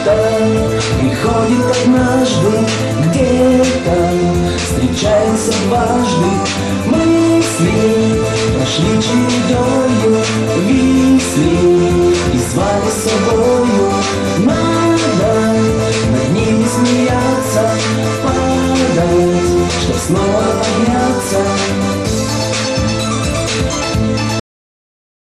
мечта приходит однажды, где-то встречается дважды. Мысли прошли чередою, висли и звали.